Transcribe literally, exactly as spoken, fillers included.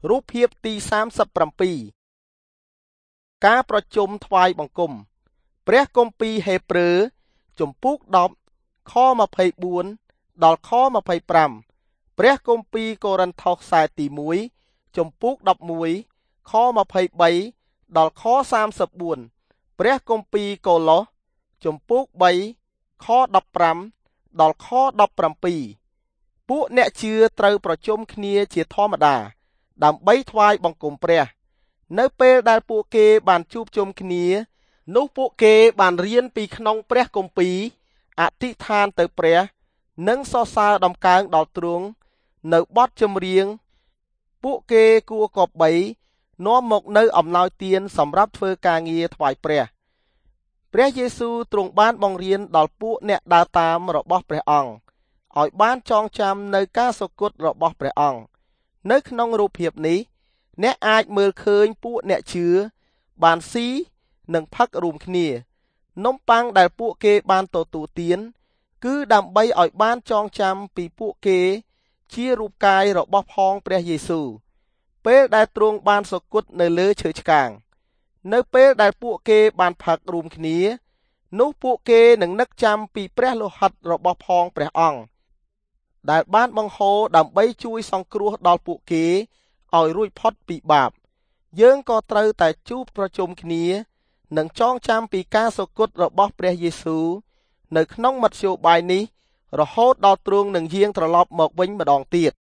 រូបភាពទីសាមសិបប្រាំពីរការប្រជុំថ្វាយបង្គំព្រះគម្ពីរហេព្រើរជំពូកដប់ខម្ភៃបួនដល់ខម្ភៃប្រាំព្រះគម្ពីរកូរិនថូសខ្សែទីមួយជំពូកដប់មួយខម្ភៃបីដល់ខសាមសិបបួនព្រះគម្ពីរកូឡូសជំពូកបីខដប់ប្រាំដល់ខដប់ប្រាំពីរពួកអ្នកជឿត្រូវប្រជុំគ្នាជាធម្មតាដើម្បីថ្វាយបង្គំព្រះនៅពេលដែលពួកគេបានជួបជុំគ្នានោះពួកគេបានរៀនពីក្នុងព្រះគម្ពីរអធិដ្ឋានទៅព្រះនិងសរសើរដំកើងដល់ទ្រង់នៅបទចម្រៀងពួកគេគួរគប្បីនាំមកនៅអំណោយទានសម្រាប់ធ្វើការងារថ្វាយព្រះព្រះយេស៊ូវទ្រង់បានបង្រៀនដល់ពួកអ្នកដើរតាមរបស់ព្រះអង្គឲ្យបានចងចាំនៅការសុគតរបស់ព្រះអង្គនៅក្នុងរូបភាពនេះអ្នកអាចមើលឃើញពួកអ្នកជឿបានស៊ីនិងផឹករួមគ្នានំប៉័ងដែលពួកគេបានទទួលទានគឺដើម្បីឲ្យបានចងចាំពីពួកគេជារូបកាយរបស់ផងព្រះយេស៊ូវពេលដែលទ្រង់បានសុគតនៅលើឈើឆ្កាងនៅពេលដែលពួកគេបានផឹករួមគ្នានោះពួកគេនឹងនឹកចាំពីព្រះលោហិតរបស់ផងព្រះអង្គដែលបានបង្ហូរដើម្បីជួយសង្គ្រោះដល់ពួកគេឲ្យរួចផុតពីបាបយើងក៏ត្រូវតែជួបប្រជុំគ្នានិងចងចាំពីការសុគតរបស់ព្រះយេស៊ូវនៅក្នុងមធ្យោបាយនេះរហូតដល់ទ្រង់នឹងយាងត្រឡប់មកវិញម្ដងទៀត